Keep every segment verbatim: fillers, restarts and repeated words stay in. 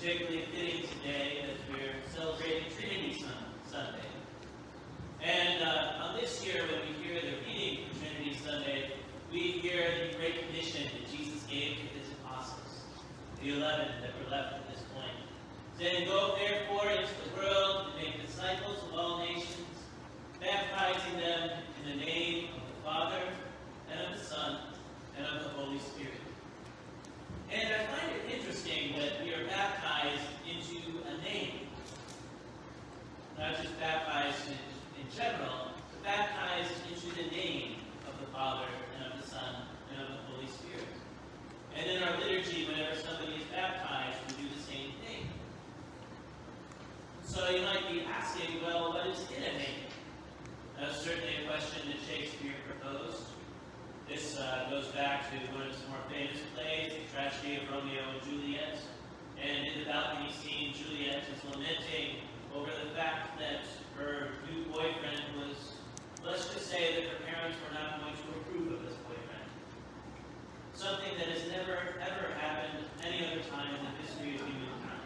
particularly fitting today as we're celebrating Trinity Sun- Sunday. And uh, on this year, when we hear the reading for Trinity Sunday, we hear the great commission that Jesus gave to his apostles, the eleven that were left at this point, saying, "Go therefore into the world and make disciples of all nations, baptizing them in the name of the Father, and of the Son, and of the Holy Spirit." And I find it interesting that we are baptized into a name. Not just baptized in, in general, but baptized into the name of the Father, and of the Son, and of the Holy Spirit. And in our liturgy, whenever somebody is baptized, we do the same thing. So you might be asking, well, what is in a name? That's certainly a question that Shakespeare proposed. This uh, goes back to one of his more famous plays, the tragedy of Romeo and Juliet. And in the balcony scene, Juliet is lamenting over the fact that her new boyfriend was, let's just say that her parents were not going to approve of this boyfriend. Something that has never, ever happened any other time in the history of humankind.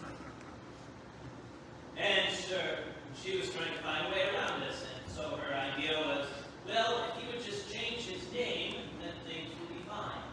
And sure, she was trying to find a way around this, and so her idea was, well, if he would just change his name, then things would be fine.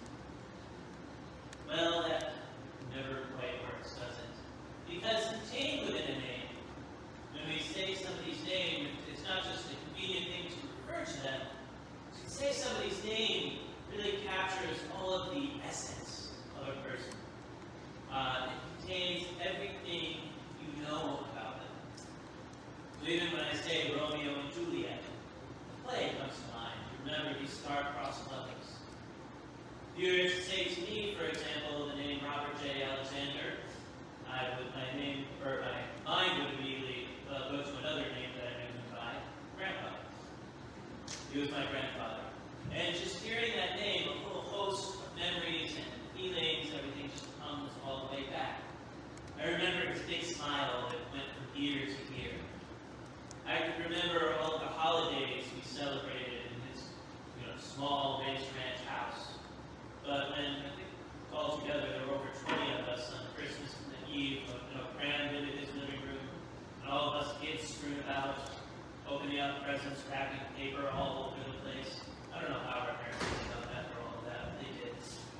Well, that never quite works, does it? Because contained within a name, when we say somebody's name, it's not just a convenient thing to refer to them. To say somebody's name really captures all of the essence of a person. Uh, it contains everything you know about them. So even when I say Romeo and Juliet, the play comes to mind. Remember these star-crossed lovers. If you were to say to me, for example, the name Robert J. Alexander, I would, my name, or my mind would immediately uh, go to another name that I knew him by, Grandpa. He was my grandfather. And just hearing that name, a whole host of memories and feelings, everything just comes all the way back. I remember his big smile that went from ear to ear. I can remember all the holidays we celebrated in his, you know, small raised ranch house. But when I think altogether there were over twenty of us on Christmas Eve, you know, crammed into his living room, and all of us kids strewn about, opening up presents, wrapping paper all over the place. I don't know how our parents did that for all of that, but they did.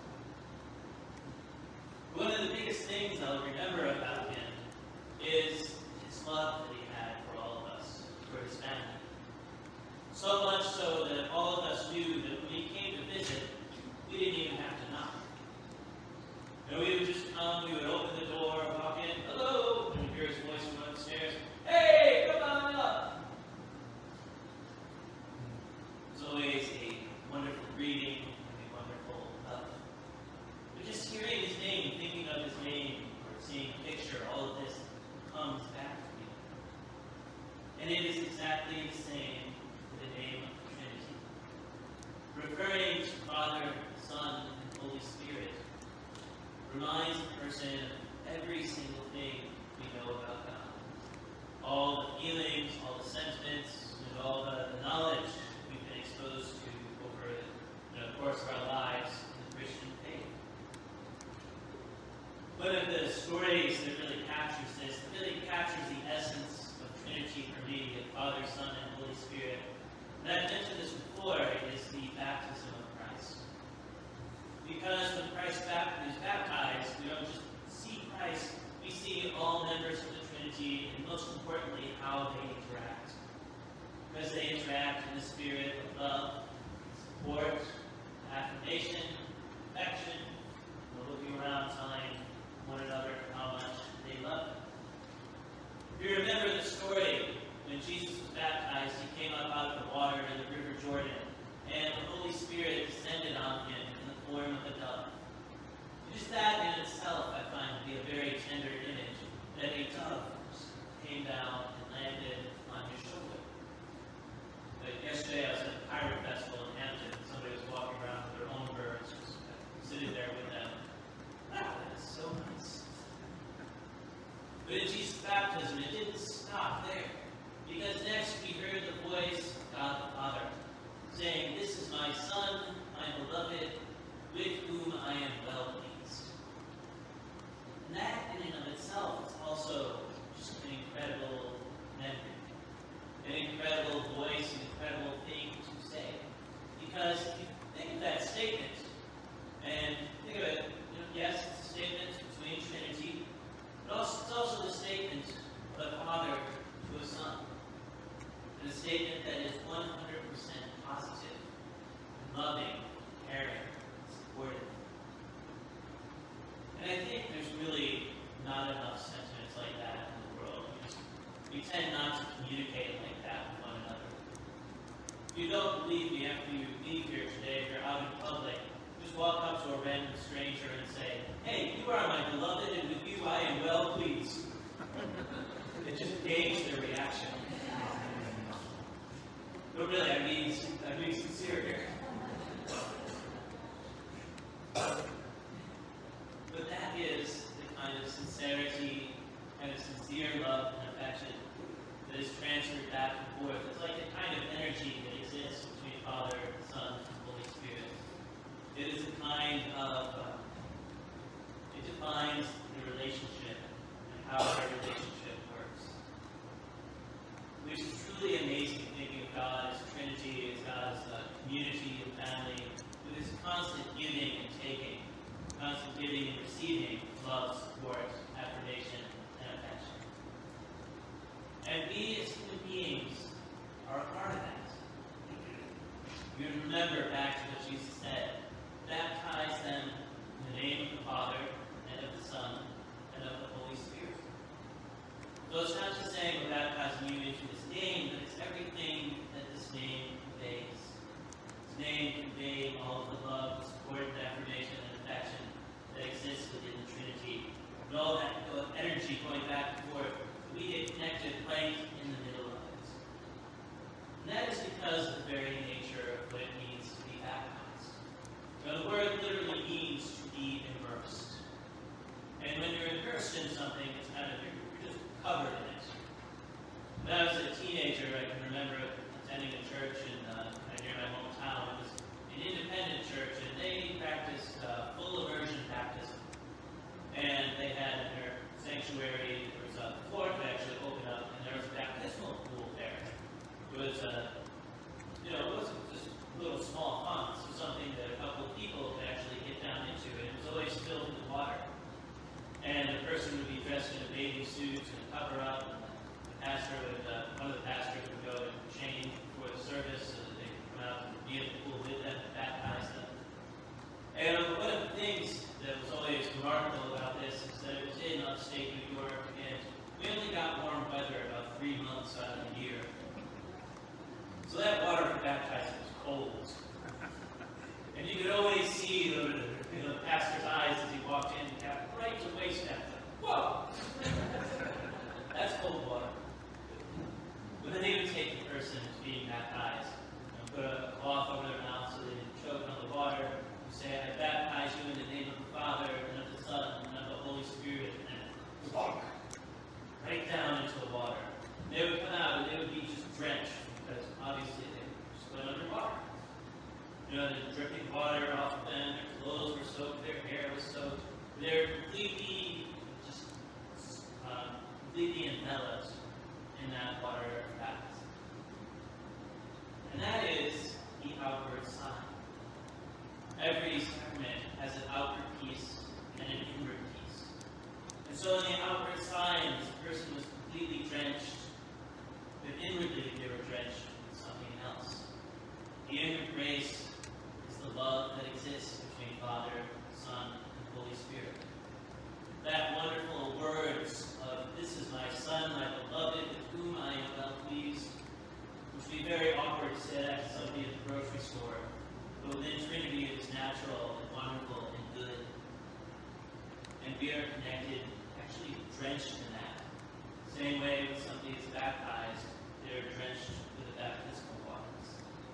One of the biggest things I'll remember about him is his love that he had for all of us, for his family. So much so that all of us knew that when he came to visit, we didn't even have to knock. And we would just come, we would open the door, walk in, hello, and we'd hear his voice from upstairs, hey, come on up. It was always a wonderful greeting and a wonderful love. But just hearing his name, thinking of his name, or seeing a picture, all of this comes back to me. And it is exactly the same with the name of the Trinity. Referring to Father, Son, and Holy Spirit reminds a person of every single thing we know about God. All the feelings, all the sentiments, and all the, the knowledge we've been exposed to over you know, the course of our lives in the Christian faith. One of the stories that really captures this, that really captures the essence of Trinity for me, of Father, Son, and Holy Spirit, and I've mentioned this before, is the baptism of Christ. Because when Christ is baptized, we don't just see Christ, we see all members of the Trinity, and most importantly, how they interact. Because they interact in the spirit of love, support, affirmation, affection, and looking around telling one another how much they love him. If you remember the story, when Jesus was baptized, he came up out of the water in the river Jordan, and the Holy Spirit descended on him in the form of a dove. Just that in itself, I find to be a very tender image, that a dove came down and landed on his shoulder. But yesterday I was at a pirate festival in Hampton, and somebody was walking around with their own birds, just sitting there with them. Wow, that is so nice. But in Jesus' baptism, it didn't stop there. Because next we heard the voice of God the Father saying, "This is my Son, my beloved, with whom I am well pleased." And that in tend not to communicate like that with one another. If you don't believe me after you leave here today, if you're out in public, just walk up to a random stranger and say, "Hey, you are my beloved, and with you I am well pleased." It just gauge their reaction. But really, I mean, I'm being sincere here. But that is the kind of sincerity, kind of sincere love and affection that is transferred back and forth. It's like the kind of energy that exists between Father, Son, and Holy Spirit. It is a kind of, uh, it defines the relationship and how our relationship works. Which is truly amazing, thinking of God as Trinity, as God's uh, community and family, with His constant giving and taking, constant giving and receiving love, support, affirmation, and affection. And we as human beings are a part of that. You remember back to what Jesus said, baptize them in the name of the Father, and of the Son, and of the Holy Spirit. So it's not just saying we're baptizing you into this name, but it's everything that this name conveys. This name conveys all of the love, the support, and affirmation, and affection that exists within the Trinity. And all that energy going back and forth, we get connected right in the middle of it. And that is because of the very nature of what it means to be baptized. Now, the word literally means to be immersed. And when you're immersed in something, it's kind of, you're, you're just covered in it. When I was a teenager, I can remember attending a church in, uh, near my hometown. It was an independent church, and they practiced uh, full immersion baptism. And they had in their sanctuary, there was a floor that actually opened up, and there was a baptismal pool there. It was, uh, you know, it wasn't just little small fonts. It was something that a couple of people could actually get down into, and it was always filled with water. And the person would be dressed in a bathing suit and cover up, and the pastor would, uh, one of the pastors would go and change before the service so that they could come out and be at the pool with them and baptize them. And one of the things that was always remarkable about this is that it was in upstate New York, and we only got warm weather about three months out of the year. So that water for baptizing was cold. And you could always see the, you know, the pastor's eyes as he walked in, and got right to waist depth. Whoa! That's cold water. But then they would take the person who's being baptized and put a cloth over their mouth so they didn't choke on the water. Say, "I baptize you in the name of the Father, and of the Son, and of the Holy Spirit," and walk right down into the water. They would come out, and they would be just drenched, because obviously they were just going underwater. You know, the dripping water off of them, their clothes were soaked, their hair was soaked. They're completely, just, um, completely enveloped in that water of baptism. And that is the outward sign. Every sacrament has an outward piece and an inward piece. And so in the outward sign, this person was completely drenched, but inwardly they were drenched with something else. The inward grace is the love that exists between Father, Son, and Holy Spirit. That wonderful words of, "This is my Son, my beloved, with whom I am well pleased," which would be very awkward to say that to somebody at the grocery store. But within Trinity, it is natural and wonderful and good. And we are connected, actually drenched in that. Same way when somebody is baptized, they are drenched with the baptismal waters.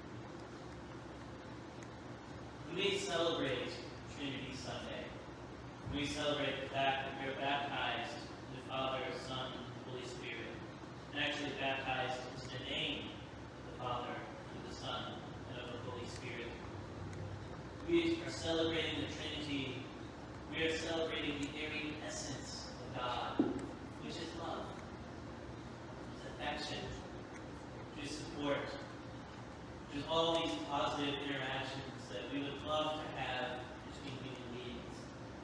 When we celebrate Trinity Sunday, when we celebrate the fact that we are baptized in the Father, Son, and Holy Spirit, and actually baptized into the name of the Father, and of the Son, and of the Holy Spirit. We are celebrating the Trinity. We are celebrating the very essence of God, which is love, which is affection, which is support, which is all these positive interactions that we would love to have between human beings.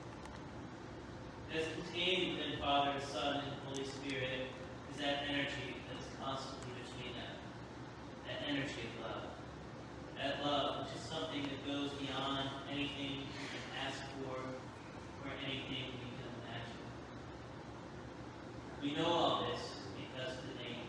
As contained within Father, Son, and Holy Spirit is that energy that is constantly between them, that energy of love. That love, which is something that goes beyond anything we can ask for or anything we can imagine. We know all this because of the name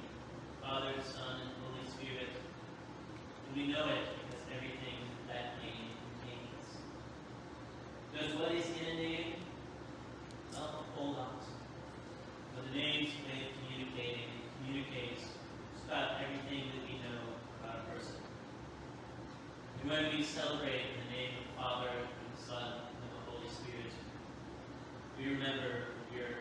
celebrate in the name of the Father, and the Son, and of the Holy Spirit. We remember your